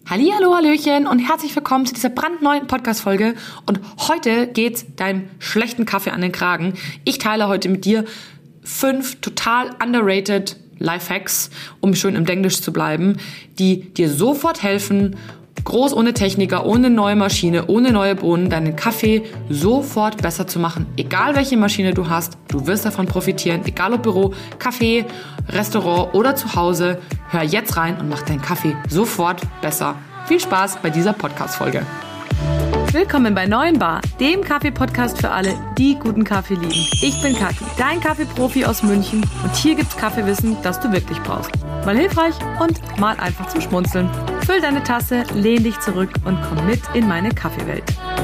Hallihallo, Hallöchen und herzlich willkommen zu dieser brandneuen Podcast-Folge. Und heute geht's deinem schlechten Kaffee an den Kragen. Ich teile heute mit dir 5 total underrated Lifehacks, um schön im Denglisch zu bleiben, die dir sofort helfen, groß ohne Techniker, ohne neue Maschine, ohne neue Bohnen, deinen Kaffee sofort besser zu machen. Egal welche Maschine du hast, du wirst davon profitieren. Egal ob Büro, Café, Restaurant oder zu Hause, hör jetzt rein und mach deinen Kaffee sofort besser. Viel Spaß bei dieser Podcast-Folge. Willkommen bei Neuen Bar, dem Kaffee-Podcast für alle, die guten Kaffee lieben. Ich bin Kathi, dein Kaffeeprofi aus München und hier gibt's Kaffeewissen, das du wirklich brauchst. Mal hilfreich und mal einfach zum Schmunzeln. Füll deine Tasse, lehn dich zurück und komm mit in meine Kaffeewelt.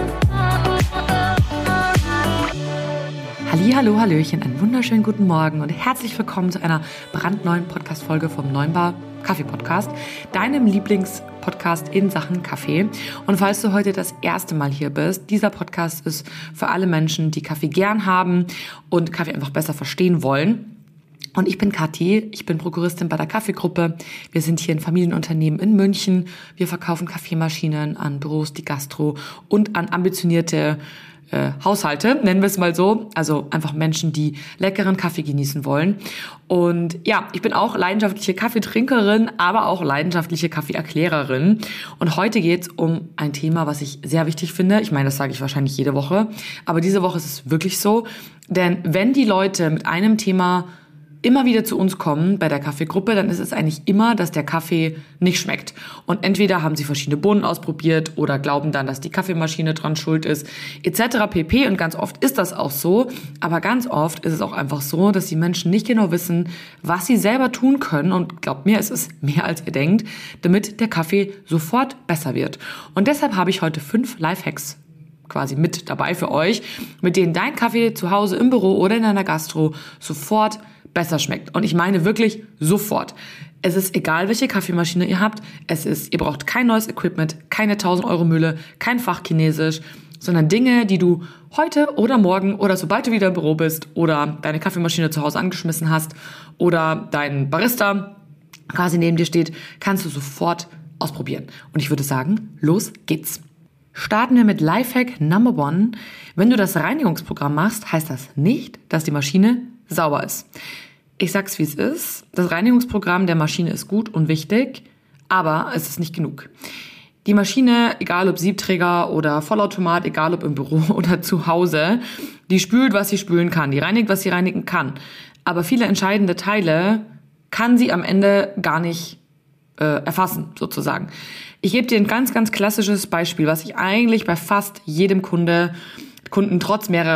Hallihallo, Hallöchen, einen wunderschönen guten Morgen und herzlich willkommen zu einer brandneuen Podcast-Folge vom Neuen Bar Kaffee-Podcast, deinem Lieblingspodcast in Sachen Kaffee. Und falls du heute das erste Mal hier bist, dieser Podcast ist für alle Menschen, die Kaffee gern haben und Kaffee einfach besser verstehen wollen. Und ich bin Kathi, ich bin Prokuristin bei der Kaffeegruppe. Wir sind hier ein Familienunternehmen in München. Wir verkaufen Kaffeemaschinen an Büros, die Gastro und an ambitionierte Haushalte, nennen wir es mal so. Also einfach Menschen, die leckeren Kaffee genießen wollen. Und ja, ich bin auch leidenschaftliche Kaffeetrinkerin, aber auch leidenschaftliche Kaffeeerklärerin. Und heute geht's um ein Thema, was ich sehr wichtig finde. Ich meine, das sage ich wahrscheinlich jede Woche. Aber diese Woche ist es wirklich so. Denn wenn die Leute mit einem Thema immer wieder zu uns kommen bei der Kaffeegruppe, dann ist es eigentlich immer, dass der Kaffee nicht schmeckt. Und entweder haben sie verschiedene Bohnen ausprobiert oder glauben dann, dass die Kaffeemaschine dran schuld ist, etc. pp. Und ganz oft ist das auch so. Aber ganz oft ist es auch einfach so, dass die Menschen nicht genau wissen, was sie selber tun können. Und glaubt mir, es ist mehr als ihr denkt, damit der Kaffee sofort besser wird. Und deshalb habe ich heute 5 Lifehacks quasi mit dabei für euch, mit denen dein Kaffee zu Hause im Büro oder in einer Gastro sofort besser schmeckt. Und ich meine wirklich sofort. Es ist egal, welche Kaffeemaschine ihr habt. Ihr braucht kein neues Equipment, keine 1000 Euro Mühle, kein Fachchinesisch, sondern Dinge, die du heute oder morgen oder sobald du wieder im Büro bist oder deine Kaffeemaschine zu Hause angeschmissen hast oder dein Barista quasi neben dir steht, kannst du sofort ausprobieren. Und ich würde sagen, los geht's. Starten wir mit Lifehack Number 1. Wenn du das Reinigungsprogramm machst, heißt das nicht, dass die Maschine sauber ist. Ich sag's, wie es ist. Das Reinigungsprogramm der Maschine ist gut und wichtig, aber es ist nicht genug. Die Maschine, egal ob Siebträger oder Vollautomat, egal ob im Büro oder zu Hause, die spült, was sie spülen kann. Die reinigt, was sie reinigen kann. Aber viele entscheidende Teile kann sie am Ende gar nicht erfassen, sozusagen. Ich gebe dir ein ganz, ganz klassisches Beispiel, was ich eigentlich bei fast jedem Kunden trotz mehrerer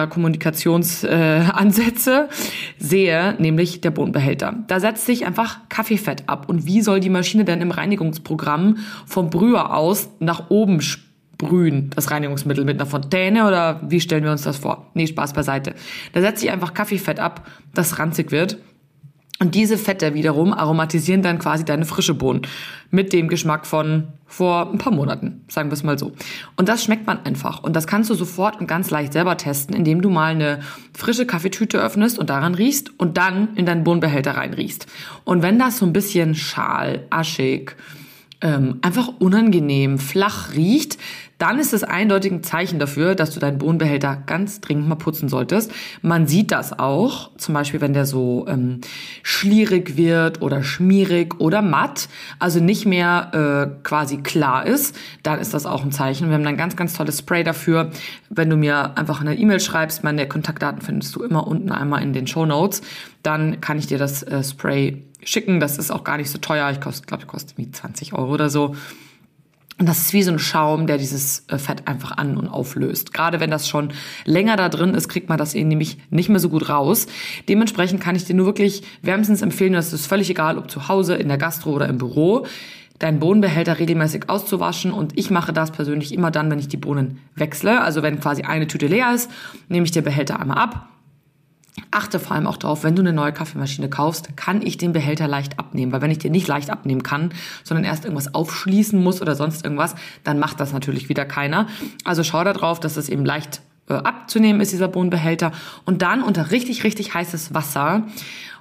Kommunikationsansätze sehe, nämlich der Bohnenbehälter. Da setzt sich einfach Kaffeefett ab. Und wie soll die Maschine denn im Reinigungsprogramm vom Brüher aus nach oben sprühen, das Reinigungsmittel mit einer Fontäne oder wie stellen wir uns das vor? Nee, Spaß beiseite. Da setzt sich einfach Kaffeefett ab, das ranzig wird. Und diese Fette wiederum aromatisieren dann quasi deine frische Bohnen mit dem Geschmack von vor ein paar Monaten, sagen wir es mal so. Und das schmeckt man einfach. Und das kannst du sofort und ganz leicht selber testen, indem du mal eine frische Kaffeetüte öffnest und daran riechst und dann in deinen Bohnenbehälter reinriechst. Und wenn das so ein bisschen schal, aschig, einfach unangenehm, flach riecht, dann ist es eindeutig ein Zeichen dafür, dass du deinen Bohnenbehälter ganz dringend mal putzen solltest. Man sieht das auch, zum Beispiel, wenn der so schlierig wird oder schmierig oder matt, also nicht mehr quasi klar ist, dann ist das auch ein Zeichen. Wir haben ein ganz, ganz tolles Spray dafür. Wenn du mir einfach eine E-Mail schreibst, meine Kontaktdaten findest du immer unten einmal in den Shownotes, dann kann ich dir das Spray schicken. Das ist auch gar nicht so teuer. Ich glaube, kostet wie 20 Euro oder so. Und das ist wie so ein Schaum, der dieses Fett einfach an- und auflöst. Gerade wenn das schon länger da drin ist, kriegt man das nämlich nicht mehr so gut raus. Dementsprechend kann ich dir nur wirklich wärmstens empfehlen, das ist völlig egal, ob zu Hause, in der Gastro oder im Büro, deinen Bohnenbehälter regelmäßig auszuwaschen. Und ich mache das persönlich immer dann, wenn ich die Bohnen wechsle. Also wenn quasi eine Tüte leer ist, nehme ich den Behälter einmal ab. Achte vor allem auch darauf, wenn du eine neue Kaffeemaschine kaufst, kann ich den Behälter leicht abnehmen. Weil wenn ich den nicht leicht abnehmen kann, sondern erst irgendwas aufschließen muss oder sonst irgendwas, dann macht das natürlich wieder keiner. Also schau da drauf, dass es eben leicht abzunehmen ist, dieser Bohnenbehälter. Und dann unter richtig, richtig heißes Wasser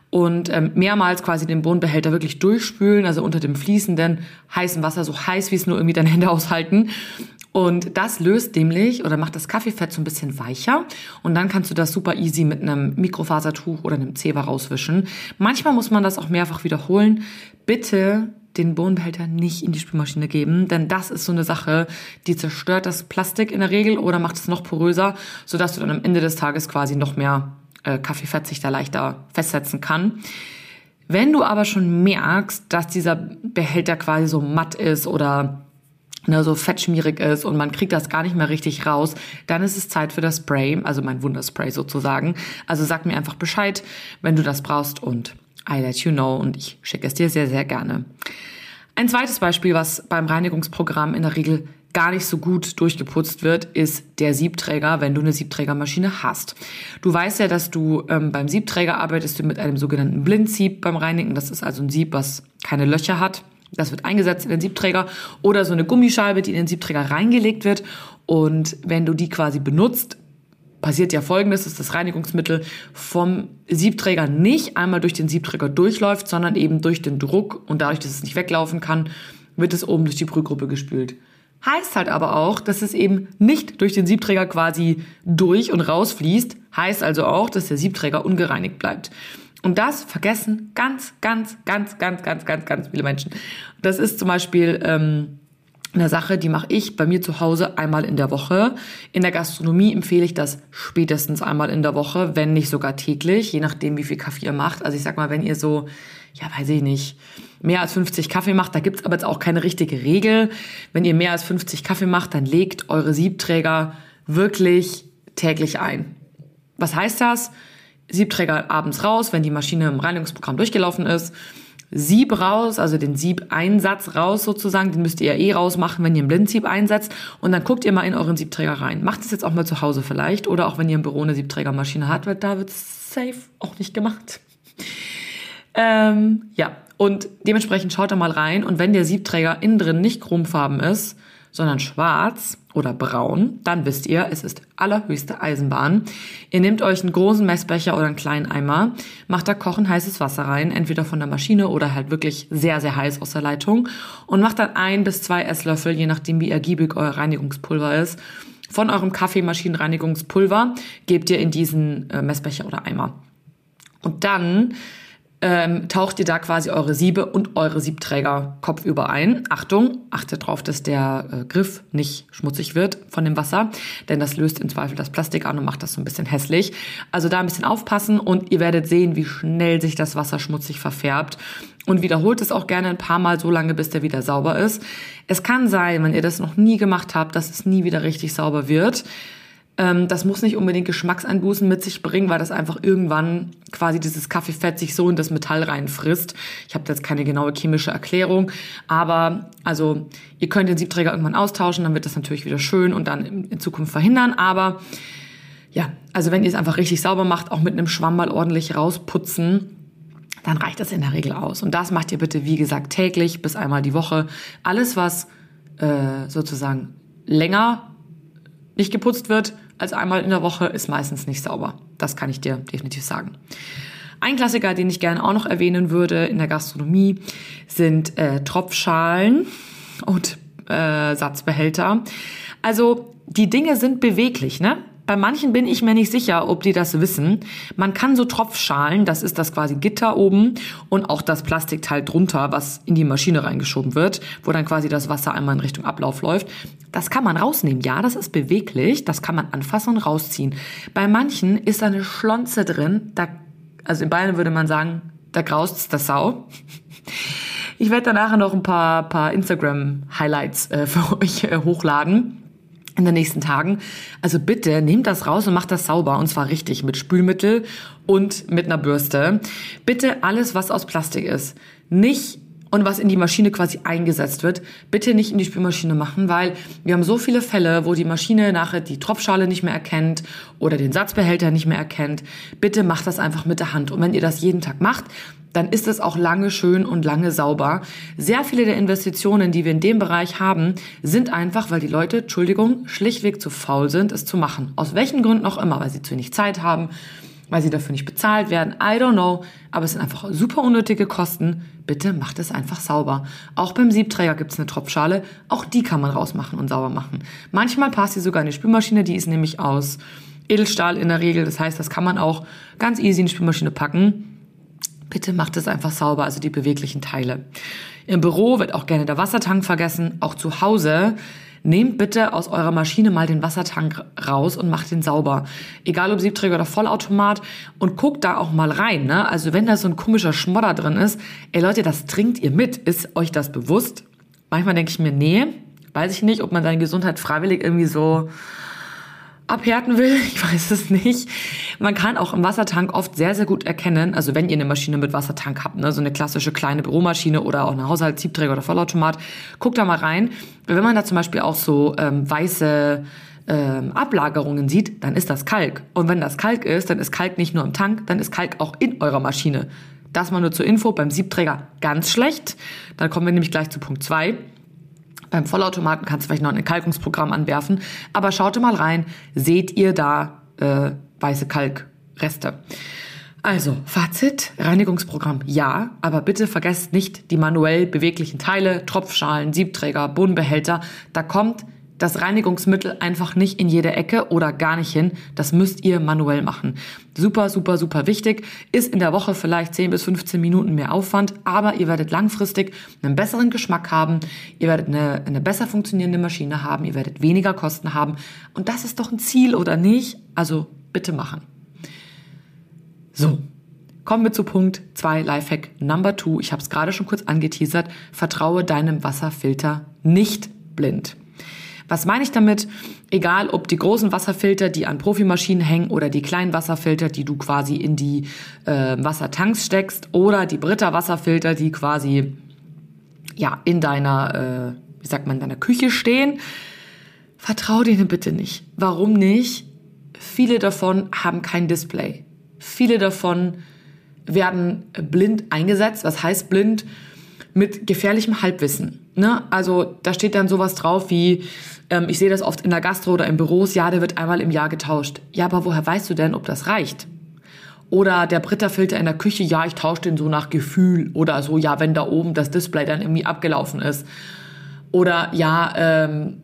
und mehrmals quasi den Bohnenbehälter wirklich durchspülen, also unter dem fließenden heißen Wasser, so heiß, wie es nur irgendwie deine Hände aushalten. Und das löst nämlich oder macht das Kaffeefett so ein bisschen weicher und dann kannst du das super easy mit einem Mikrofasertuch oder einem Zewa rauswischen. Manchmal muss man das auch mehrfach wiederholen. Bitte den Bohnenbehälter nicht in die Spülmaschine geben, denn das ist so eine Sache, die zerstört das Plastik in der Regel oder macht es noch poröser, sodass du dann am Ende des Tages quasi noch mehr Kaffeefett sich da leichter festsetzen kann. Wenn du aber schon merkst, dass dieser Behälter quasi so matt ist oder so fettschmierig ist und man kriegt das gar nicht mehr richtig raus, dann ist es Zeit für das Spray, also mein Wunderspray sozusagen. Also sag mir einfach Bescheid, wenn du das brauchst und I let you know und ich schicke es dir sehr, sehr gerne. Ein zweites Beispiel, was beim Reinigungsprogramm in der Regel gar nicht so gut durchgeputzt wird, ist der Siebträger, wenn du eine Siebträgermaschine hast. Du weißt ja, dass du beim Siebträger arbeitest du mit einem sogenannten Blindsieb beim Reinigen. Das ist also ein Sieb, was keine Löcher hat. Das wird eingesetzt in den Siebträger oder so eine Gummischeibe, die in den Siebträger reingelegt wird. Und wenn du die quasi benutzt, passiert ja Folgendes, dass das Reinigungsmittel vom Siebträger nicht einmal durch den Siebträger durchläuft, sondern eben durch den Druck und dadurch, dass es nicht weglaufen kann, wird es oben durch die Brühgruppe gespült. Heißt halt aber auch, dass es eben nicht durch den Siebträger quasi durch und rausfließt, heißt also auch, dass der Siebträger ungereinigt bleibt. Und das vergessen ganz viele Menschen. Das ist zum Beispiel eine Sache, die mache ich bei mir zu Hause einmal in der Woche. In der Gastronomie empfehle ich das spätestens einmal in der Woche, wenn nicht sogar täglich, je nachdem, wie viel Kaffee ihr macht. Also ich sag mal, wenn ihr so, weiß ich nicht, mehr als 50 Kaffee macht, da gibt's aber jetzt auch keine richtige Regel. Wenn ihr mehr als 50 Kaffee macht, dann legt eure Siebträger wirklich täglich ein. Was heißt das? Siebträger abends raus, wenn die Maschine im Reinigungsprogramm durchgelaufen ist. Sieb raus, also den Siebeinsatz raus sozusagen, den müsst ihr ja rausmachen, wenn ihr einen Blindsieb einsetzt. Und dann guckt ihr mal in euren Siebträger rein. Macht es jetzt auch mal zu Hause vielleicht oder auch wenn ihr im Büro eine Siebträgermaschine habt, weil da wird es safe auch nicht gemacht. Und dementsprechend schaut da mal rein. Und wenn der Siebträger innen drin nicht chromfarben ist, sondern schwarz oder braun, dann wisst ihr, es ist allerhöchste Eisenbahn. Ihr nehmt euch einen großen Messbecher oder einen kleinen Eimer, macht da kochend heißes Wasser rein, entweder von der Maschine oder halt wirklich sehr, sehr heiß aus der Leitung und macht dann 1 bis 2 Esslöffel, je nachdem wie ergiebig euer Reinigungspulver ist, von eurem Kaffeemaschinenreinigungspulver gebt ihr in diesen Messbecher oder Eimer. Und dann taucht ihr da quasi eure Siebe und eure Siebträger kopfüber ein. Achtung, achtet darauf, dass der Griff nicht schmutzig wird von dem Wasser, denn das löst im Zweifel das Plastik an und macht das so ein bisschen hässlich. Also da ein bisschen aufpassen und ihr werdet sehen, wie schnell sich das Wasser schmutzig verfärbt. Und wiederholt es auch gerne ein paar Mal so lange, bis der wieder sauber ist. Es kann sein, wenn ihr das noch nie gemacht habt, dass es nie wieder richtig sauber wird. Das muss nicht unbedingt Geschmackseinbußen mit sich bringen, weil das einfach irgendwann quasi dieses Kaffeefett sich so in das Metall reinfrisst. Ich habe jetzt keine genaue chemische Erklärung, aber also ihr könnt den Siebträger irgendwann austauschen, dann wird das natürlich wieder schön und dann in Zukunft verhindern. Aber ja, also wenn ihr es einfach richtig sauber macht, auch mit einem Schwamm mal ordentlich rausputzen, dann reicht das in der Regel aus. Und das macht ihr bitte, wie gesagt, täglich bis einmal die Woche. Alles, was sozusagen länger nicht geputzt wird als einmal in der Woche, ist meistens nicht sauber. Das kann ich dir definitiv sagen. Ein Klassiker, den ich gerne auch noch erwähnen würde in der Gastronomie, sind Tropfschalen und Satzbehälter. Also die Dinge sind beweglich, ne? Bei manchen bin ich mir nicht sicher, ob die das wissen. Man kann so Tropfschalen, das ist das quasi Gitter oben und auch das Plastikteil drunter, was in die Maschine reingeschoben wird, wo dann quasi das Wasser einmal in Richtung Ablauf läuft. Das kann man rausnehmen. Ja, das ist beweglich, das kann man anfassen und rausziehen. Bei manchen ist da eine Schlonze drin, also in Bayern würde man sagen, da graust's der Sau. Ich werde da nachher noch ein paar Instagram-Highlights für euch hochladen in den nächsten Tagen. Also bitte nehmt das raus und macht das sauber. Und zwar richtig mit Spülmittel und mit einer Bürste. Bitte alles, was aus Plastik ist, nicht und was in die Maschine quasi eingesetzt wird, bitte nicht in die Spülmaschine machen, weil wir haben so viele Fälle, wo die Maschine nachher die Tropfschale nicht mehr erkennt oder den Satzbehälter nicht mehr erkennt. Bitte macht das einfach mit der Hand. Und wenn ihr das jeden Tag macht, dann ist es auch lange schön und lange sauber. Sehr viele der Investitionen, die wir in dem Bereich haben, sind einfach, weil die Leute, schlichtweg zu faul sind, es zu machen. Aus welchen Gründen auch immer, weil sie zu wenig Zeit haben weil sie dafür nicht bezahlt werden. I don't know, aber es sind einfach super unnötige Kosten. Bitte macht es einfach sauber. Auch beim Siebträger gibt es eine Tropfschale. Auch die kann man rausmachen und sauber machen. Manchmal passt sie sogar in die Spülmaschine. Die ist nämlich aus Edelstahl in der Regel. Das heißt, das kann man auch ganz easy in die Spülmaschine packen. Bitte macht es einfach sauber, also die beweglichen Teile. Im Büro wird auch gerne der Wassertank vergessen. Auch zu Hause. Nehmt bitte aus eurer Maschine mal den Wassertank raus und macht den sauber. Egal ob Siebträger oder Vollautomat. Und guckt da auch mal rein. Ne? Also wenn da so ein komischer Schmodder drin ist, ey Leute, das trinkt ihr mit. Ist euch das bewusst? Manchmal denke ich mir, nee, weiß ich nicht, ob man seine Gesundheit freiwillig irgendwie so abhärten will. Ich weiß es nicht. Man kann auch im Wassertank oft sehr, sehr gut erkennen, also wenn ihr eine Maschine mit Wassertank habt, ne, so eine klassische kleine Büromaschine oder auch eine Haushaltssiebträger oder Vollautomat, guckt da mal rein. Wenn man da zum Beispiel auch so weiße Ablagerungen sieht, dann ist das Kalk. Und wenn das Kalk ist, dann ist Kalk nicht nur im Tank, dann ist Kalk auch in eurer Maschine. Das mal nur zur Info, beim Siebträger ganz schlecht. Dann kommen wir nämlich gleich zu Punkt 2. Beim Vollautomaten kannst du vielleicht noch ein Entkalkungsprogramm anwerfen. Aber schaut mal rein, seht ihr da weiße Kalkreste. Also, Fazit, Reinigungsprogramm ja, aber bitte vergesst nicht die manuell beweglichen Teile, Tropfschalen, Siebträger, Bohnenbehälter. Da kommt das Reinigungsmittel einfach nicht in jede Ecke oder gar nicht hin. Das müsst ihr manuell machen. Super, super, super wichtig. Ist in der Woche vielleicht 10 bis 15 Minuten mehr Aufwand, aber ihr werdet langfristig einen besseren Geschmack haben. Ihr werdet eine besser funktionierende Maschine haben. Ihr werdet weniger Kosten haben. Und das ist doch ein Ziel, oder nicht? Also bitte machen. So, kommen wir zu Punkt 2, Lifehack Number 2. Ich habe es gerade schon kurz angeteasert. Vertraue deinem Wasserfilter nicht blind. Was meine ich damit? Egal, ob die großen Wasserfilter, die an Profimaschinen hängen, oder die kleinen Wasserfilter, die du quasi in die Wassertanks steckst, oder die Brita Wasserfilter, die quasi ja in deiner, deiner Küche stehen. Vertrau denen bitte nicht. Warum nicht? Viele davon haben kein Display. Viele davon werden blind eingesetzt. Was heißt blind? Mit gefährlichem Halbwissen. Ne? Also da steht dann sowas drauf wie, ich sehe das oft in der Gastro oder in Büros, ja, der wird einmal im Jahr getauscht. Ja, aber woher weißt du denn, ob das reicht? Oder der Brita-Filter in der Küche, ja, ich tausche den so nach Gefühl. Oder so, ja, wenn da oben das Display dann irgendwie abgelaufen ist. Oder ja,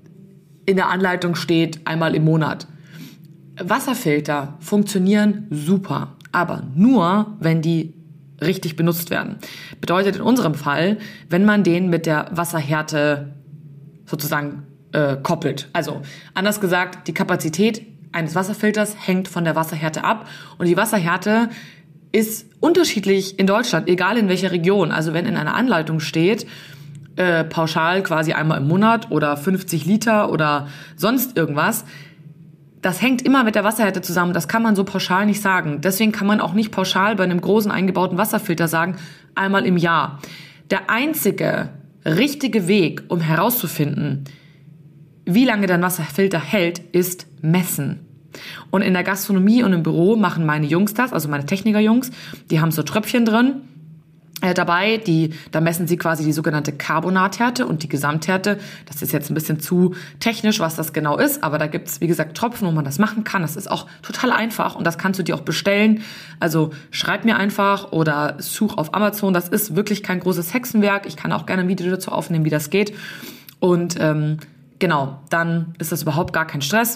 in der Anleitung steht einmal im Monat. Wasserfilter funktionieren super, aber nur, wenn die richtig benutzt werden. Bedeutet in unserem Fall, wenn man den mit der Wasserhärte sozusagen koppelt. Also anders gesagt, die Kapazität eines Wasserfilters hängt von der Wasserhärte ab und die Wasserhärte ist unterschiedlich in Deutschland, egal in welcher Region. Also wenn in einer Anleitung steht, pauschal quasi einmal im Monat oder 50 Liter oder sonst irgendwas, das hängt immer mit der Wasserhärte zusammen. Das kann man so pauschal nicht sagen. Deswegen kann man auch nicht pauschal bei einem großen eingebauten Wasserfilter sagen, einmal im Jahr. Der einzige richtige Weg, um herauszufinden, wie lange dein Wasserfilter hält, ist messen. Und in der Gastronomie und im Büro machen meine Jungs das, also meine Technikerjungs, die haben so Tröpfchen drin dabei, da messen sie quasi die sogenannte Carbonathärte und die Gesamthärte. Das ist jetzt ein bisschen zu technisch, was das genau ist, aber da gibt's, wie gesagt, Tropfen, wo man das machen kann. Das ist auch total einfach und das kannst du dir auch bestellen. Also schreib mir einfach oder such auf Amazon. Das ist wirklich kein großes Hexenwerk. Ich kann auch gerne ein Video dazu aufnehmen, wie das geht. Und genau, dann ist das überhaupt gar kein Stress.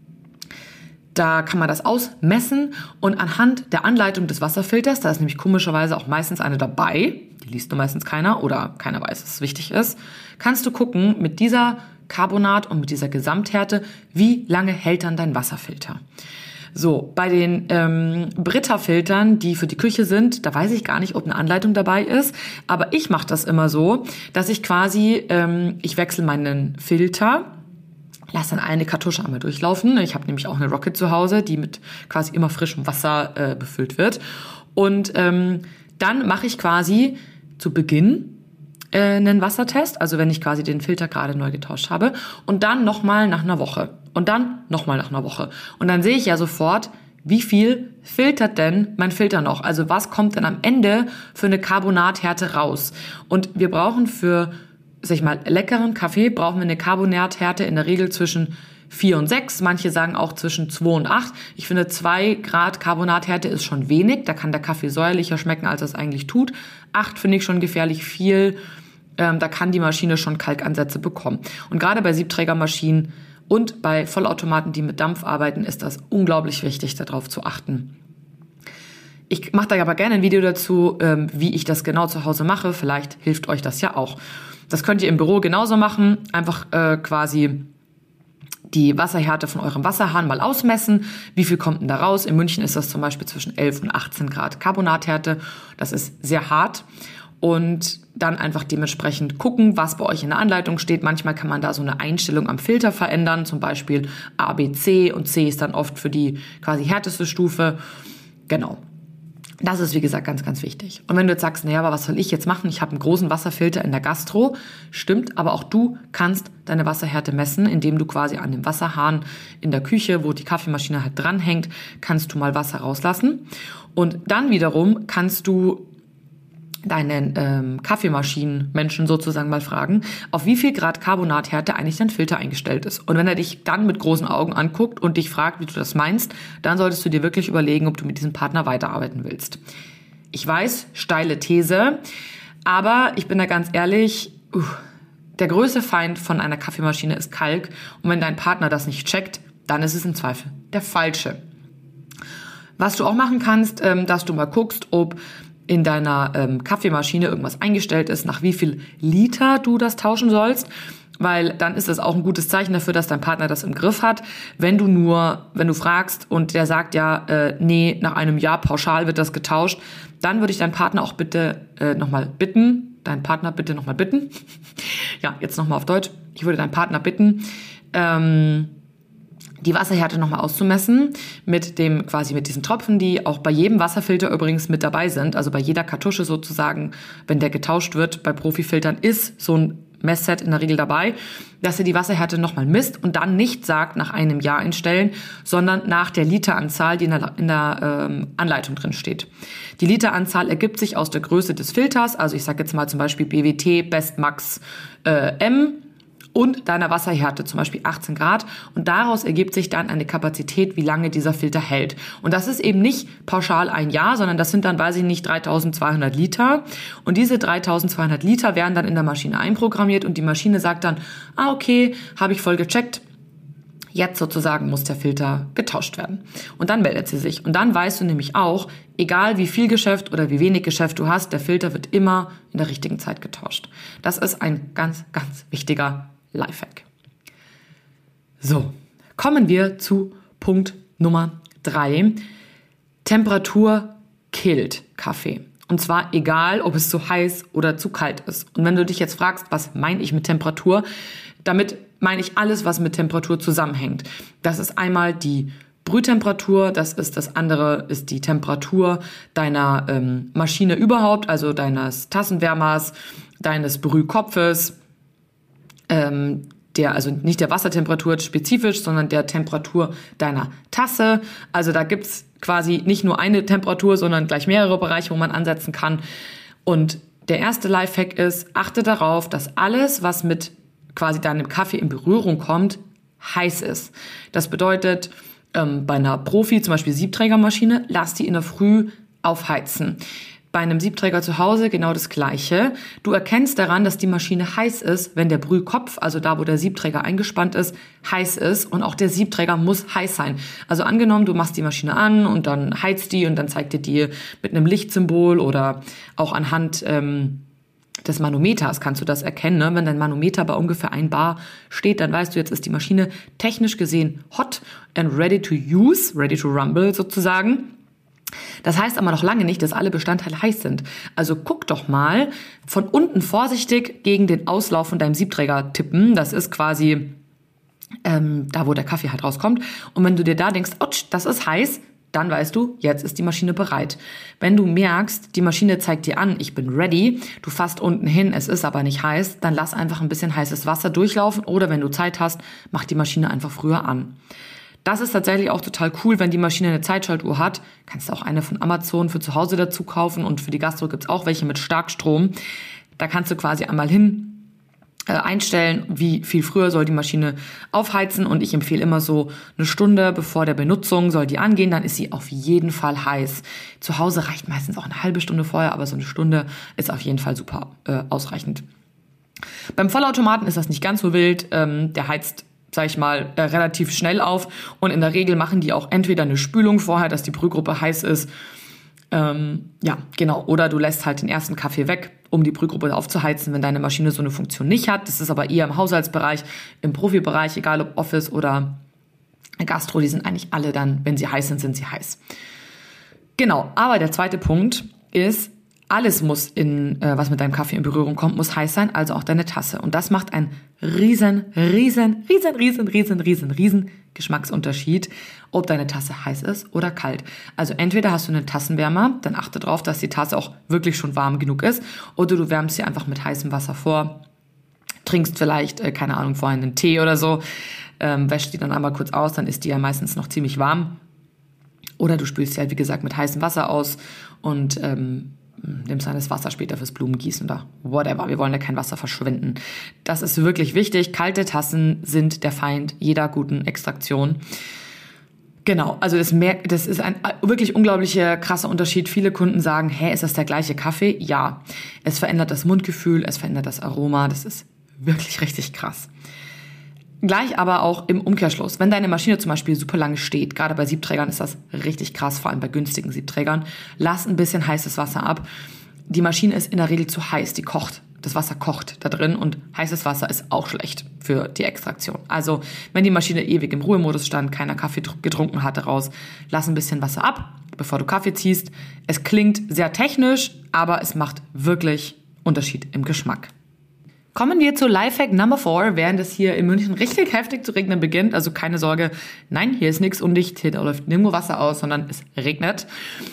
Da kann man das ausmessen und anhand der Anleitung des Wasserfilters, da ist nämlich komischerweise auch meistens eine dabei, die liest nur meistens keiner oder keiner weiß, dass es wichtig ist, kannst du gucken mit dieser Carbonat und mit dieser Gesamthärte, wie lange hält dann dein Wasserfilter. So, bei den Brita-Filtern, die für die Küche sind, da weiß ich gar nicht, ob eine Anleitung dabei ist, aber ich mache das immer so, dass ich quasi, ich wechsle meinen Filter, lass dann eine Kartusche einmal durchlaufen. Ich habe nämlich auch eine Rocket zu Hause, die mit quasi immer frischem Wasser befüllt wird. Und dann mache ich quasi zu Beginn einen Wassertest, also wenn ich quasi den Filter gerade neu getauscht habe. Und dann nochmal nach einer Woche. Und dann nochmal nach einer Woche. Und dann sehe ich ja sofort, wie viel filtert denn mein Filter noch? Also was kommt denn am Ende für eine Carbonathärte raus? Und wir brauchen für leckeren Kaffee brauchen wir eine Carbonathärte in der Regel zwischen 4 und 6. Manche sagen auch zwischen 2 und 8. Ich finde 2 Grad Carbonathärte ist schon wenig. Da kann der Kaffee säuerlicher schmecken, als es eigentlich tut. 8 finde ich schon gefährlich viel. Da kann die Maschine schon Kalkansätze bekommen. Und gerade bei Siebträgermaschinen und bei Vollautomaten, die mit Dampf arbeiten, ist das unglaublich wichtig, darauf zu achten. Ich mache da aber gerne ein Video dazu, wie ich das genau zu Hause mache. Vielleicht hilft euch das ja auch. Das könnt ihr im Büro genauso machen. Einfach quasi die Wasserhärte von eurem Wasserhahn mal ausmessen. Wie viel kommt denn da raus? In München ist das zum Beispiel zwischen 11 und 18 Grad Carbonathärte. Das ist sehr hart. Und dann einfach dementsprechend gucken, was bei euch in der Anleitung steht. Manchmal kann man da so eine Einstellung am Filter verändern, zum Beispiel A, B, C, und C ist dann oft für die quasi härteste Stufe. Genau. Das ist, wie gesagt, ganz, ganz wichtig. Und wenn du jetzt sagst, naja, aber was soll ich jetzt machen? Ich habe einen großen Wasserfilter in der Gastro. Stimmt, aber auch du kannst deine Wasserhärte messen, indem du quasi an dem Wasserhahn in der Küche, wo die Kaffeemaschine halt dranhängt, kannst du mal Wasser rauslassen. Und dann wiederum kannst du deinen Kaffeemaschinenmenschen sozusagen mal fragen, auf wie viel Grad Carbonathärte eigentlich dein Filter eingestellt ist. Und wenn er dich dann mit großen Augen anguckt und dich fragt, wie du das meinst, dann solltest du dir wirklich überlegen, ob du mit diesem Partner weiterarbeiten willst. Ich weiß, steile These, aber ich bin da ganz ehrlich, der größte Feind von einer Kaffeemaschine ist Kalk. Und wenn dein Partner das nicht checkt, dann ist es im Zweifel der falsche. Was du auch machen kannst, dass du mal guckst, ob in deiner Kaffeemaschine irgendwas eingestellt ist, nach wie viel Liter du das tauschen sollst, weil dann ist das auch ein gutes Zeichen dafür, dass dein Partner das im Griff hat. Wenn du fragst und der sagt nee, nach einem Jahr pauschal wird das getauscht, dann würde ich deinen Partner auch bitte nochmal bitten, ja, jetzt nochmal auf Deutsch, ich würde deinen Partner bitten, die Wasserhärte nochmal auszumessen mit diesen Tropfen, die auch bei jedem Wasserfilter übrigens mit dabei sind, also bei jeder Kartusche sozusagen, wenn der getauscht wird, bei Profifiltern ist so ein Messset in der Regel dabei, dass ihr die Wasserhärte nochmal misst und dann nicht sagt, nach einem Jahr einstellen, sondern nach der Literanzahl, die in der Anleitung drin steht. Die Literanzahl ergibt sich aus der Größe des Filters, also ich sage jetzt mal zum Beispiel BWT, Best Max M, und deiner Wasserhärte, zum Beispiel 18 Grad. Und daraus ergibt sich dann eine Kapazität, wie lange dieser Filter hält. Und das ist eben nicht pauschal ein Jahr, sondern das sind dann, 3200 Liter. Und diese 3200 Liter werden dann in der Maschine einprogrammiert und die Maschine sagt dann, okay, habe ich voll gecheckt. Jetzt sozusagen muss der Filter getauscht werden. Und dann meldet sie sich. Und dann weißt du nämlich auch, egal wie viel Geschäft oder wie wenig Geschäft du hast, der Filter wird immer in der richtigen Zeit getauscht. Das ist ein ganz, ganz wichtiger Lifehack. So, kommen wir zu Punkt Nummer 3. Temperatur killt Kaffee. Und zwar egal, ob es zu heiß oder zu kalt ist. Und wenn du dich jetzt fragst, was meine ich mit Temperatur? Damit meine ich alles, was mit Temperatur zusammenhängt. Das ist einmal die Brühtemperatur, das andere ist die Temperatur deiner Maschine überhaupt, also deines Tassenwärmers, deines Brühkopfes, also nicht der Wassertemperatur spezifisch, sondern der Temperatur deiner Tasse. Also da gibt's quasi nicht nur eine Temperatur, sondern gleich mehrere Bereiche, wo man ansetzen kann. Und der erste Lifehack ist, achte darauf, dass alles, was mit quasi deinem Kaffee in Berührung kommt, heiß ist. Das bedeutet, bei einer Profi, zum Beispiel Siebträgermaschine, lass die in der Früh aufheizen. Bei einem Siebträger zu Hause genau das Gleiche. Du erkennst daran, dass die Maschine heiß ist, wenn der Brühkopf, also da, wo der Siebträger eingespannt ist, heiß ist. Und auch der Siebträger muss heiß sein. Also angenommen, du machst die Maschine an und dann heizt die und dann zeigt dir die mit einem Lichtsymbol oder auch anhand des Manometers kannst du das erkennen. Ne? Wenn dein Manometer bei ungefähr 1 Bar steht, dann weißt du, jetzt ist die Maschine technisch gesehen hot and ready to use, ready to rumble sozusagen. Das heißt aber noch lange nicht, dass alle Bestandteile heiß sind. Also guck doch mal von unten vorsichtig gegen den Auslauf von deinem Siebträger tippen. Das ist quasi da, wo der Kaffee halt rauskommt. Und wenn du dir da denkst, das ist heiß, dann weißt du, jetzt ist die Maschine bereit. Wenn du merkst, die Maschine zeigt dir an, ich bin ready, du fasst unten hin, es ist aber nicht heiß, dann lass einfach ein bisschen heißes Wasser durchlaufen oder wenn du Zeit hast, mach die Maschine einfach früher an. Das ist tatsächlich auch total cool, wenn die Maschine eine Zeitschaltuhr hat. Kannst du auch eine von Amazon für zu Hause dazu kaufen und für die Gastro gibt's auch welche mit Starkstrom. Da kannst du quasi einmal hin einstellen, wie viel früher soll die Maschine aufheizen, und ich empfehle immer so eine Stunde bevor der Benutzung soll die angehen, dann ist sie auf jeden Fall heiß. Zu Hause reicht meistens auch eine halbe Stunde vorher, aber so eine Stunde ist auf jeden Fall super ausreichend. Beim Vollautomaten ist das nicht ganz so wild, der heizt, sag ich mal, relativ schnell auf, und in der Regel machen die auch entweder eine Spülung vorher, dass die Brühgruppe heiß ist, ja, genau. Oder du lässt halt den ersten Kaffee weg, um die Brühgruppe aufzuheizen, wenn deine Maschine so eine Funktion nicht hat. Das ist aber eher im Haushaltsbereich, im Profibereich, egal ob Office oder Gastro, die sind eigentlich alle dann, wenn sie heiß sind, sind sie heiß. Genau, aber der zweite Punkt ist, alles muss was mit deinem Kaffee in Berührung kommt, muss heiß sein, also auch deine Tasse. Und das macht einen riesen Geschmacksunterschied, ob deine Tasse heiß ist oder kalt. Also entweder hast du einen Tassenwärmer, dann achte darauf, dass die Tasse auch wirklich schon warm genug ist, oder du wärmst sie einfach mit heißem Wasser vor, trinkst vielleicht, keine Ahnung, vorher einen Tee oder so, wäschst die dann einmal kurz aus, dann ist die ja meistens noch ziemlich warm. Oder du spülst sie halt, wie gesagt, mit heißem Wasser aus und nimmst dann das Wasser später fürs Blumengießen oder whatever. Wir wollen ja kein Wasser verschwenden. Das ist wirklich wichtig. Kalte Tassen sind der Feind jeder guten Extraktion. Genau, also das ist ein wirklich unglaublicher, krasser Unterschied. Viele Kunden sagen, ist das der gleiche Kaffee? Ja. Es verändert das Mundgefühl, es verändert das Aroma. Das ist wirklich richtig krass. Gleich aber auch im Umkehrschluss. Wenn deine Maschine zum Beispiel super lange steht, gerade bei Siebträgern ist das richtig krass, vor allem bei günstigen Siebträgern, lass ein bisschen heißes Wasser ab. Die Maschine ist in der Regel zu heiß, die kocht. Das Wasser kocht da drin, und heißes Wasser ist auch schlecht für die Extraktion. Also wenn die Maschine ewig im Ruhemodus stand, keiner Kaffee getrunken hat daraus, lass ein bisschen Wasser ab, bevor du Kaffee ziehst. Es klingt sehr technisch, aber es macht wirklich Unterschied im Geschmack. Kommen wir zu Lifehack Number 4, während es hier in München richtig heftig zu regnen beginnt. Also keine Sorge, nein, hier ist nichts undicht, hier läuft nirgendwo Wasser aus, sondern es regnet.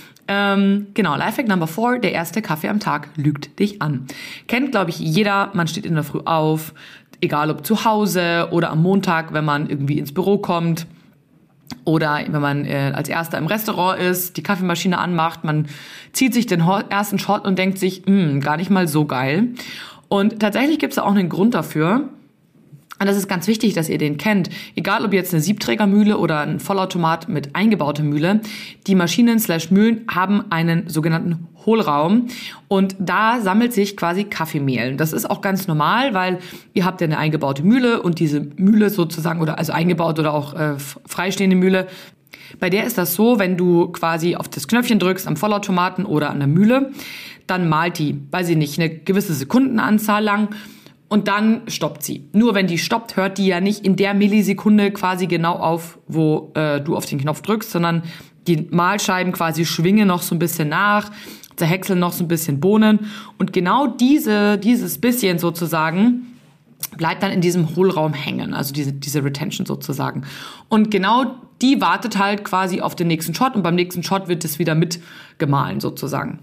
Genau, Lifehack Number 4, der erste Kaffee am Tag lügt dich an. Kennt, glaube ich, jeder, man steht in der Früh auf, egal ob zu Hause oder am Montag, wenn man irgendwie ins Büro kommt. Oder wenn man als Erster im Restaurant ist, die Kaffeemaschine anmacht, man zieht sich den ersten Shot und denkt sich, gar nicht mal so geil. Und tatsächlich gibt es da auch einen Grund dafür. Und das ist ganz wichtig, dass ihr den kennt. Egal ob jetzt eine Siebträgermühle oder ein Vollautomat mit eingebauter Mühle, die Maschinen/Mühlen haben einen sogenannten Hohlraum. Und da sammelt sich quasi Kaffeemehl. Das ist auch ganz normal, weil ihr habt ja eine eingebaute Mühle, und diese Mühle sozusagen, oder also eingebaut oder auch freistehende Mühle, bei der ist das so, wenn du quasi auf das Knöpfchen drückst am Vollautomaten oder an der Mühle, dann malt die, weiß ich nicht, eine gewisse Sekundenanzahl lang, und dann stoppt sie. Nur wenn die stoppt, hört die ja nicht in der Millisekunde quasi genau auf, wo du auf den Knopf drückst, sondern die Mahlscheiben quasi schwingen noch so ein bisschen nach, zerhäckseln noch so ein bisschen Bohnen, und genau dieses bisschen sozusagen bleibt dann in diesem Hohlraum hängen, also diese Retention sozusagen. Und genau die wartet halt quasi auf den nächsten Shot, und beim nächsten Shot wird es wieder mitgemahlen sozusagen.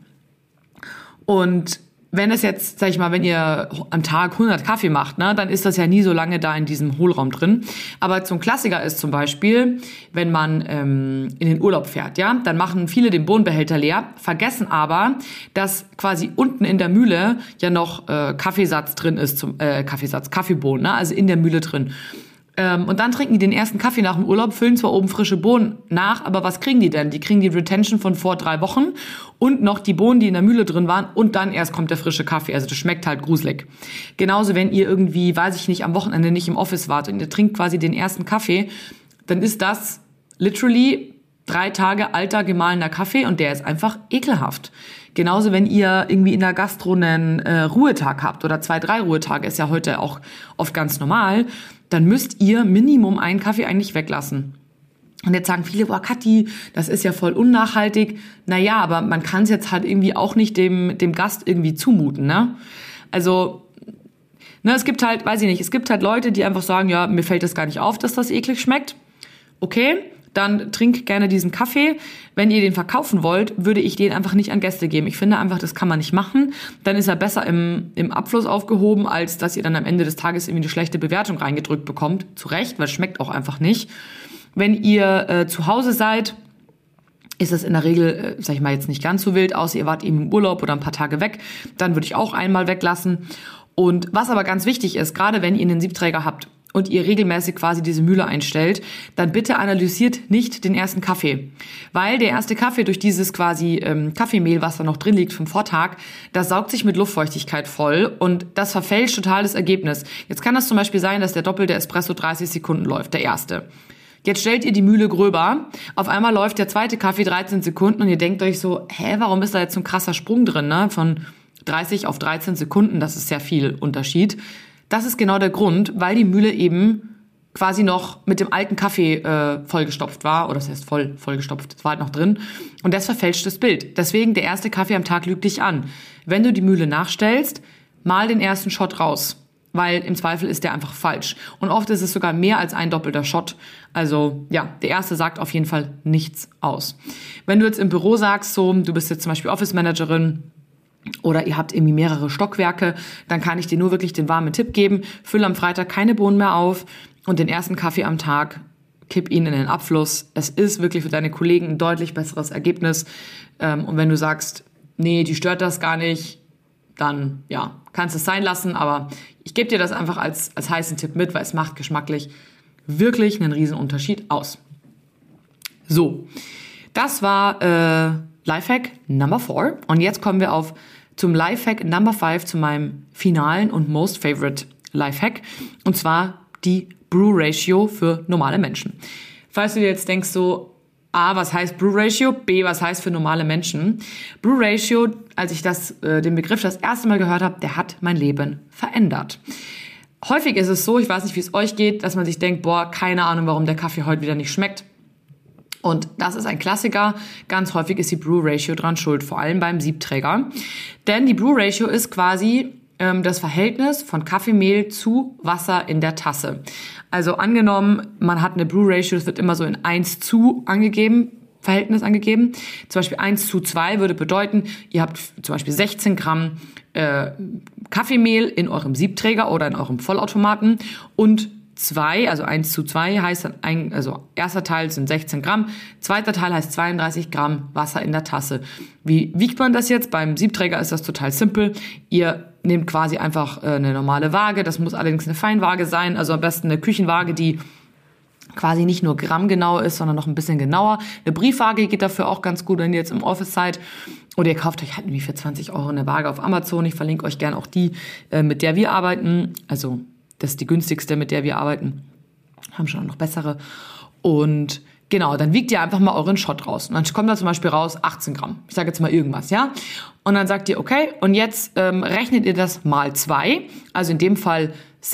Und wenn es jetzt, sag ich mal, wenn ihr am Tag 100 Kaffee macht, ne, dann ist das ja nie so lange da in diesem Hohlraum drin. Aber zum Klassiker ist zum Beispiel, wenn man in den Urlaub fährt, ja, dann machen viele den Bohnenbehälter leer, vergessen aber, dass quasi unten in der Mühle ja noch Kaffeesatz drin ist, Kaffeebohnen, ne, also in der Mühle drin. Und dann trinken die den ersten Kaffee nach dem Urlaub, füllen zwar oben frische Bohnen nach, aber was kriegen die denn? Die kriegen die Retention von vor 3 Wochen und noch die Bohnen, die in der Mühle drin waren, und dann erst kommt der frische Kaffee. Also das schmeckt halt gruselig. Genauso, wenn ihr irgendwie, weiß ich nicht, am Wochenende nicht im Office wart und ihr trinkt quasi den ersten Kaffee, dann ist das literally 3 Tage alter gemahlener Kaffee, und der ist einfach ekelhaft. Genauso, wenn ihr irgendwie in der Gastro einen Ruhetag habt oder 2, 3 Ruhetage, ist ja heute auch oft ganz normal, dann müsst ihr Minimum einen Kaffee eigentlich weglassen. Und jetzt sagen viele, boah, Kathi, das ist ja voll unnachhaltig. Naja, aber man kann es jetzt halt irgendwie auch nicht dem Gast irgendwie zumuten, ne? Also, ne, es gibt halt, weiß ich nicht, es gibt halt Leute, die einfach sagen, ja, mir fällt das gar nicht auf, dass das eklig schmeckt. Okay, dann trinkt gerne diesen Kaffee. Wenn ihr den verkaufen wollt, würde ich den einfach nicht an Gäste geben. Ich finde einfach, das kann man nicht machen. Dann ist er besser im Abfluss aufgehoben, als dass ihr dann am Ende des Tages irgendwie eine schlechte Bewertung reingedrückt bekommt. Zu Recht, weil es schmeckt auch einfach nicht. Wenn ihr zu Hause seid, ist das in der Regel, sag ich mal, jetzt nicht ganz so wild, außer ihr wart eben im Urlaub oder ein paar Tage weg. Dann würde ich auch einmal weglassen. Und was aber ganz wichtig ist, gerade wenn ihr einen Siebträger habt und ihr regelmäßig quasi diese Mühle einstellt, dann bitte analysiert nicht den ersten Kaffee. Weil der erste Kaffee durch dieses quasi Kaffeemehl, was da noch drin liegt vom Vortag, das saugt sich mit Luftfeuchtigkeit voll und das verfälscht total das Ergebnis. Jetzt kann das zum Beispiel sein, dass der doppelte Espresso 30 Sekunden läuft, der erste. Jetzt stellt ihr die Mühle gröber, auf einmal läuft der zweite Kaffee 13 Sekunden und ihr denkt euch so, warum ist da jetzt so ein krasser Sprung drin, ne? Von 30 auf 13 Sekunden, das ist sehr viel Unterschied. Das ist genau der Grund, weil die Mühle eben quasi noch mit dem alten Kaffee vollgestopft war, oder das heißt vollgestopft, es war halt noch drin und das verfälscht das Bild. Deswegen, der erste Kaffee am Tag lügt dich an. Wenn du die Mühle nachstellst, mal den ersten Shot raus, weil im Zweifel ist der einfach falsch. Und oft ist es sogar mehr als ein doppelter Shot. Also ja, der erste sagt auf jeden Fall nichts aus. Wenn du jetzt im Büro sagst, so, du bist jetzt zum Beispiel Office Managerin, oder ihr habt irgendwie mehrere Stockwerke, dann kann ich dir nur wirklich den warmen Tipp geben. Füll am Freitag keine Bohnen mehr auf und den ersten Kaffee am Tag, kipp ihn in den Abfluss. Es ist wirklich für deine Kollegen ein deutlich besseres Ergebnis. Und wenn du sagst, nee, die stört das gar nicht, dann ja, kannst es sein lassen. Aber ich gebe dir das einfach als heißen Tipp mit, weil es macht geschmacklich wirklich einen riesen Unterschied aus. So, das war Lifehack Number 4. Und jetzt kommen wir zum Lifehack Number 5, zu meinem finalen und most favorite Lifehack. Und zwar die Brew Ratio für normale Menschen. Falls du dir jetzt denkst so, A, was heißt Brew Ratio? B, was heißt für normale Menschen? Brew Ratio, als ich den Begriff das erste Mal gehört habe, der hat mein Leben verändert. Häufig ist es so, ich weiß nicht, wie es euch geht, dass man sich denkt, boah, keine Ahnung, warum der Kaffee heute wieder nicht schmeckt. Und das ist ein Klassiker. Ganz häufig ist die Brew Ratio dran schuld, vor allem beim Siebträger. Denn die Brew Ratio ist quasi das Verhältnis von Kaffeemehl zu Wasser in der Tasse. Also angenommen, man hat eine Brew Ratio, das wird immer so in 1:2 Verhältnis angegeben. Zum Beispiel 1:2 würde bedeuten, ihr habt zum Beispiel 16 Gramm Kaffeemehl in eurem Siebträger oder in eurem Vollautomaten und 2, also 1:2 heißt dann, also erster Teil sind 16 Gramm, zweiter Teil heißt 32 Gramm Wasser in der Tasse. Wie wiegt man das jetzt? Beim Siebträger ist das total simpel. Ihr nehmt quasi einfach eine normale Waage, das muss allerdings eine Feinwaage sein, also am besten eine Küchenwaage, die quasi nicht nur grammgenau ist, sondern noch ein bisschen genauer. Eine Briefwaage geht dafür auch ganz gut, wenn ihr jetzt im Office seid. Oder ihr kauft euch halt irgendwie für 20 € eine Waage auf Amazon. Ich verlinke euch gerne auch die, mit der wir arbeiten. Also das ist die günstigste, mit der wir arbeiten. Haben schon noch bessere. Und genau, dann wiegt ihr einfach mal euren Shot raus. Und dann kommt da zum Beispiel raus 18 Gramm. Ich sage jetzt mal irgendwas, ja? Und dann sagt ihr, okay, und jetzt rechnet ihr das mal 2. Also in dem Fall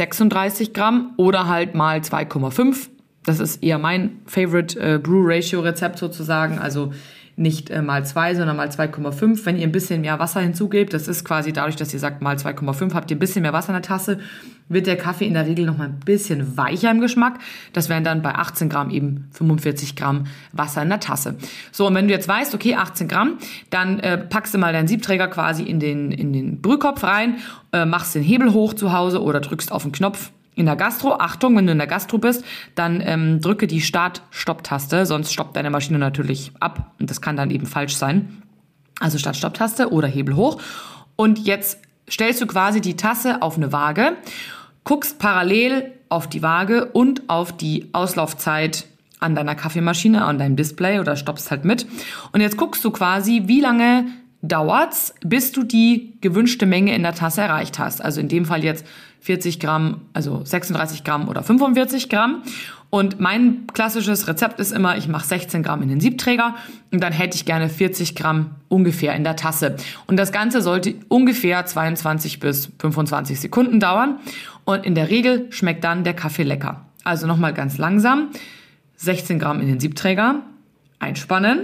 36 Gramm oder halt mal 2,5. Das ist eher mein Favorite Brew Ratio Rezept sozusagen. Also nicht mal 2, sondern mal 2,5. Wenn ihr ein bisschen mehr Wasser hinzugebt, das ist quasi dadurch, dass ihr sagt mal 2,5, habt ihr ein bisschen mehr Wasser in der Tasse, wird der Kaffee in der Regel noch mal ein bisschen weicher im Geschmack. Das wären dann bei 18 Gramm eben 45 Gramm Wasser in der Tasse. So, und wenn du jetzt weißt, okay, 18 Gramm, dann packst du mal deinen Siebträger quasi in den Brühkopf rein, machst den Hebel hoch zu Hause oder drückst auf den Knopf. In der Gastro, Achtung, wenn du in der Gastro bist, dann drücke die Start-Stopp-Taste, sonst stoppt deine Maschine natürlich ab und das kann dann eben falsch sein. Also Start-Stopp-Taste oder Hebel hoch. Und jetzt stellst du quasi die Tasse auf eine Waage, guckst parallel auf die Waage und auf die Auslaufzeit an deiner Kaffeemaschine, an deinem Display oder stoppst halt mit. Und jetzt guckst du quasi, wie lange dauert's, bis du die gewünschte Menge in der Tasse erreicht hast. Also in dem Fall jetzt 40 Gramm, also 36 Gramm oder 45 Gramm. Und mein klassisches Rezept ist immer, ich mache 16 Gramm in den Siebträger und dann hätte ich gerne 40 Gramm ungefähr in der Tasse. Und das Ganze sollte ungefähr 22 bis 25 Sekunden dauern. Und in der Regel schmeckt dann der Kaffee lecker. Also nochmal ganz langsam. 16 Gramm in den Siebträger, einspannen,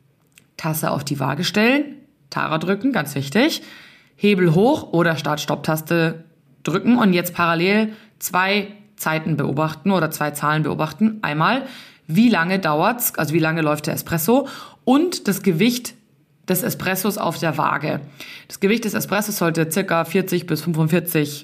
Tasse auf die Waage stellen, Tara drücken, ganz wichtig, Hebel hoch oder Start-Stopp-Taste drücken und jetzt parallel 2 Zeiten beobachten oder 2 Zahlen beobachten. Einmal, wie lange dauert's, also wie lange läuft der Espresso und das Gewicht des Espressos auf der Waage. Das Gewicht des Espressos sollte ca. 40 bis 45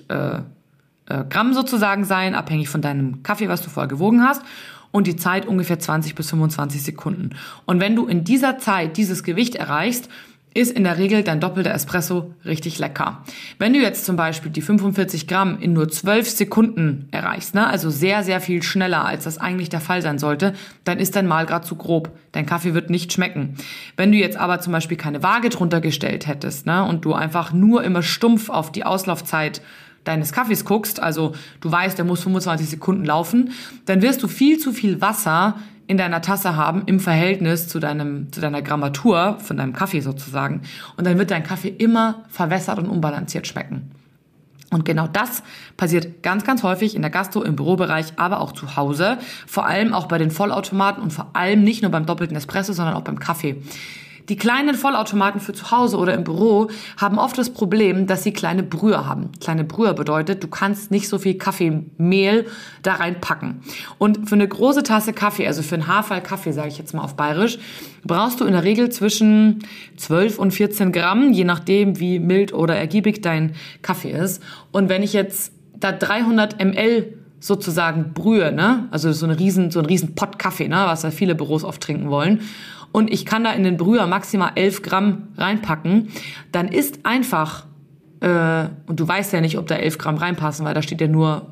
Gramm sozusagen sein, abhängig von deinem Kaffee, was du vorher gewogen hast. Und die Zeit ungefähr 20 bis 25 Sekunden. Und wenn du in dieser Zeit dieses Gewicht erreichst, ist in der Regel dein doppelter Espresso richtig lecker. Wenn du jetzt zum Beispiel die 45 Gramm in nur 12 Sekunden erreichst, also sehr, sehr viel schneller, als das eigentlich der Fall sein sollte, dann ist dein Mahlgrad zu grob. Dein Kaffee wird nicht schmecken. Wenn du jetzt aber zum Beispiel keine Waage drunter gestellt hättest, und du einfach nur immer stumpf auf die Auslaufzeit deines Kaffees guckst, also du weißt, der muss 25 Sekunden laufen, dann wirst du viel zu viel Wasser in deiner Tasse haben im Verhältnis zu deiner Grammatur von deinem Kaffee sozusagen. Und dann wird dein Kaffee immer verwässert und unbalanciert schmecken. Und genau das passiert ganz, ganz häufig in der Gastro, im Bürobereich, aber auch zu Hause. Vor allem auch bei den Vollautomaten und vor allem nicht nur beim doppelten Espresso, sondern auch behm Kaffee. Die kleinen Vollautomaten für zu Hause oder im Büro haben oft das Problem, dass sie kleine Brüher haben. Kleine Brüher bedeutet, du kannst nicht so viel Kaffeemehl da reinpacken. Und für eine große Tasse Kaffee, also für einen Haferl-Kaffee, sage ich jetzt mal auf Bayerisch, brauchst du in der Regel zwischen 12 und 14 Gramm, je nachdem, wie mild oder ergiebig dein Kaffee ist. Und wenn ich jetzt da 300 ml sozusagen brühe, also so ein riesen Pott Kaffee, was ja viele Büros oft trinken wollen, und ich kann da in den Brüher maximal 11 Gramm reinpacken, dann ist einfach, und du weißt ja nicht, ob da 11 Gramm reinpassen, weil da steht ja nur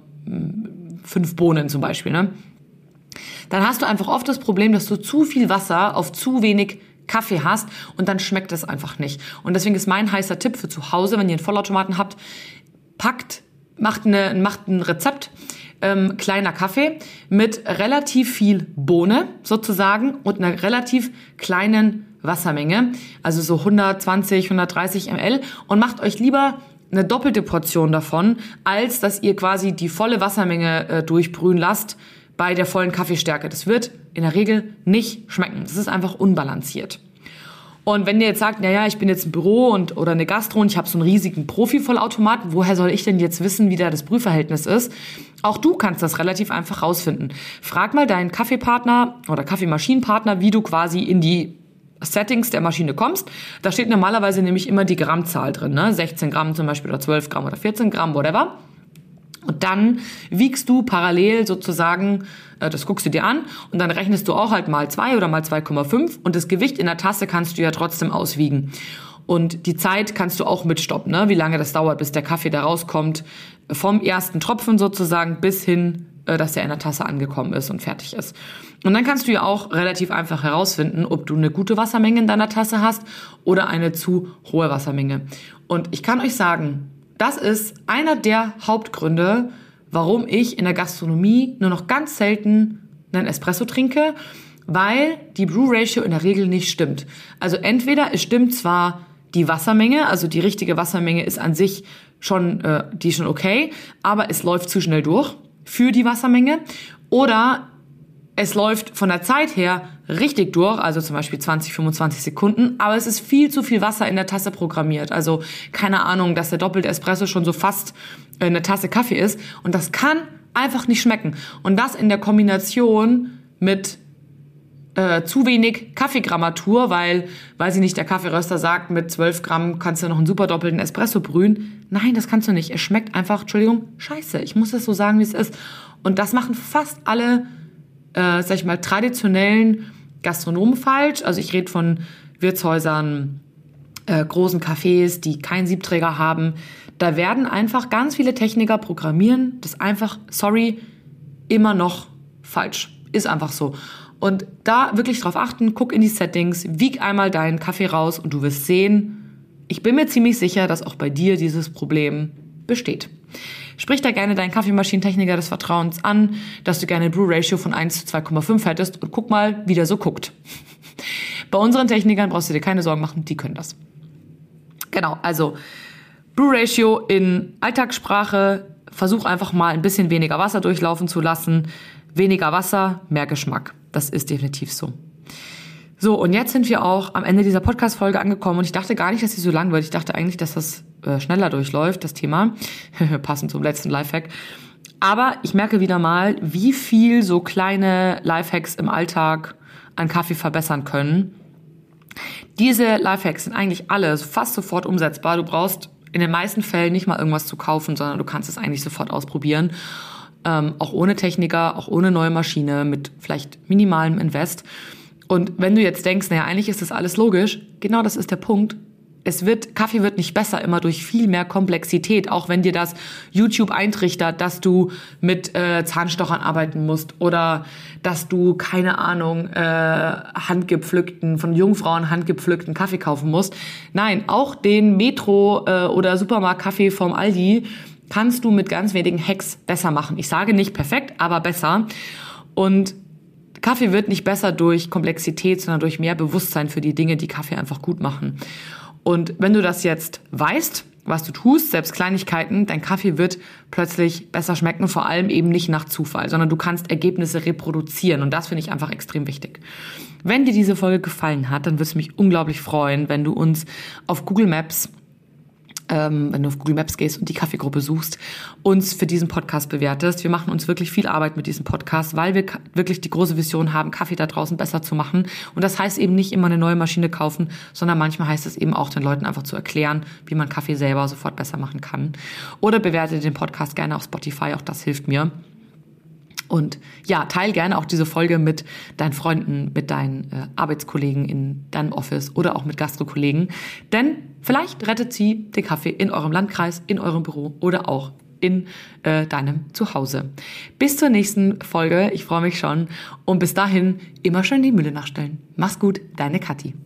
5 Bohnen zum Beispiel, dann hast du einfach oft das Problem, dass du zu viel Wasser auf zu wenig Kaffee hast und dann schmeckt es einfach nicht. Und deswegen ist mein heißer Tipp für zu Hause, wenn ihr einen Vollautomaten habt, macht ein Rezept, kleiner Kaffee mit relativ viel Bohne sozusagen und einer relativ kleinen Wassermenge, also so 120, 130 ml, und macht euch lieber eine doppelte Portion davon, als dass ihr quasi die volle Wassermenge durchbrühen lasst bei der vollen Kaffeestärke. Das wird in der Regel nicht schmecken. Das ist einfach unbalanciert. Und wenn ihr jetzt sagt, ich bin jetzt im Büro oder eine Gastro und ich habe so einen riesigen Profi-Vollautomaten, woher soll ich denn jetzt wissen, wie da das Brühverhältnis ist? Auch du kannst das relativ einfach rausfinden. Frag mal deinen Kaffeepartner oder Kaffeemaschinenpartner, wie du quasi in die Settings der Maschine kommst. Da steht normalerweise nämlich immer die Grammzahl drin, 16 Gramm zum Beispiel oder 12 Gramm oder 14 Gramm, whatever. Und dann wiegst du parallel sozusagen, das guckst du dir an und dann rechnest du auch halt mal 2 oder mal 2,5 und das Gewicht in der Tasse kannst du ja trotzdem auswiegen. Und die Zeit kannst du auch mitstoppen, wie lange das dauert, bis der Kaffee da rauskommt, vom ersten Tropfen sozusagen bis hin, dass der in der Tasse angekommen ist und fertig ist. Und dann kannst du ja auch relativ einfach herausfinden, ob du eine gute Wassermenge in deiner Tasse hast oder eine zu hohe Wassermenge. Und ich kann euch sagen, das ist einer der Hauptgründe, warum ich in der Gastronomie nur noch ganz selten einen Espresso trinke, weil die Brew-Ratio in der Regel nicht stimmt. Also entweder es stimmt zwar die Wassermenge, also die richtige Wassermenge ist an sich schon okay, aber es läuft zu schnell durch für die Wassermenge, oder es läuft von der Zeit her richtig durch, also zum Beispiel 20, 25 Sekunden, aber es ist viel zu viel Wasser in der Tasse programmiert. Also keine Ahnung, dass der doppelte Espresso schon so fast eine Tasse Kaffee ist. Und das kann einfach nicht schmecken. Und das in der Kombination mit zu wenig Kaffeegrammatur, weil sie nicht, der Kaffeeröster sagt, mit 12 Gramm kannst du noch einen super doppelten Espresso brühen. Nein, das kannst du nicht. Es schmeckt einfach, scheiße. Ich muss es so sagen, wie es ist. Und das machen fast alle traditionellen Gastronomen falsch. Also ich rede von Wirtshäusern, großen Cafés, die keinen Siebträger haben. Da werden einfach ganz viele Techniker programmieren, das einfach, immer noch falsch. Ist einfach so. Und da wirklich drauf achten, guck in die Settings, wieg einmal deinen Kaffee raus und du wirst sehen, ich bin mir ziemlich sicher, dass auch bei dir dieses Problem besteht. Sprich da gerne deinen Kaffeemaschinentechniker des Vertrauens an, dass du gerne eine Brew-Ratio von 1 zu 2,5 hättest und guck mal, wie der so guckt. Bei unseren Technikern brauchst du dir keine Sorgen machen, die können das. Genau, also Brew-Ratio in Alltagssprache, versuch einfach mal ein bisschen weniger Wasser durchlaufen zu lassen. Weniger Wasser, mehr Geschmack. Das ist definitiv so. So, und jetzt sind wir auch am Ende dieser Podcast-Folge angekommen und ich dachte gar nicht, dass sie so lang wird. Ich dachte eigentlich, dass das schneller durchläuft, das Thema. Passend zum letzten Lifehack. Aber ich merke wieder mal, wie viel so kleine Lifehacks im Alltag an Kaffee verbessern können. Diese Lifehacks sind eigentlich alle fast sofort umsetzbar. Du brauchst in den meisten Fällen nicht mal irgendwas zu kaufen, sondern du kannst es eigentlich sofort ausprobieren. Auch ohne Techniker, auch ohne neue Maschine, mit vielleicht minimalem Invest. Und wenn du jetzt denkst, eigentlich ist das alles logisch, genau das ist der Punkt. Kaffee wird nicht besser immer durch viel mehr Komplexität, auch wenn dir das YouTube eintrichtert, dass du mit Zahnstochern arbeiten musst oder dass du, keine Ahnung, von Jungfrauen handgepflückten Kaffee kaufen musst. Nein, auch den Metro oder Supermarkt-Kaffee vom Aldi kannst du mit ganz wenigen Hacks besser machen. Ich sage nicht perfekt, aber besser. Und Kaffee wird nicht besser durch Komplexität, sondern durch mehr Bewusstsein für die Dinge, die Kaffee einfach gut machen. Und wenn du das jetzt weißt, was du tust, selbst Kleinigkeiten, dein Kaffee wird plötzlich besser schmecken, vor allem eben nicht nach Zufall, sondern du kannst Ergebnisse reproduzieren und das finde ich einfach extrem wichtig. Wenn dir diese Folge gefallen hat, dann würde es mich unglaublich freuen, wenn du uns auf Google Maps gehst und die Kaffeegruppe suchst, uns für diesen Podcast bewertest. Wir machen uns wirklich viel Arbeit mit diesem Podcast, weil wir wirklich die große Vision haben, Kaffee da draußen besser zu machen. Und das heißt eben nicht immer eine neue Maschine kaufen, sondern manchmal heißt es eben auch den Leuten einfach zu erklären, wie man Kaffee selber sofort besser machen kann. Oder bewerte den Podcast gerne auf Spotify, auch das hilft mir. Und ja, teil gerne auch diese Folge mit deinen Freunden, mit deinen Arbeitskollegen in deinem Office oder auch mit Gastrokollegen. Denn vielleicht rettet sie den Kaffee in eurem Landkreis, in eurem Büro oder auch in deinem Zuhause. Bis zur nächsten Folge. Ich freue mich schon. Und bis dahin immer schön die Mühle nachstellen. Mach's gut, deine Kathi.